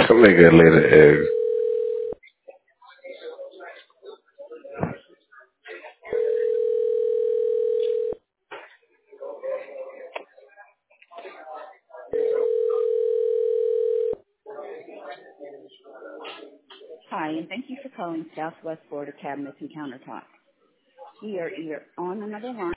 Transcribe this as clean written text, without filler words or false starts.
Nigga lay the eggs. Hi, and thank you for calling Southwest Florida Cabinets and Countertops. We are either on another line.